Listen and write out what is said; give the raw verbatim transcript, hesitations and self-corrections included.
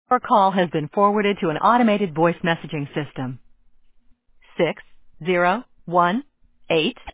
Your call has been forwarded to an automated voice messaging system. Six zero one eight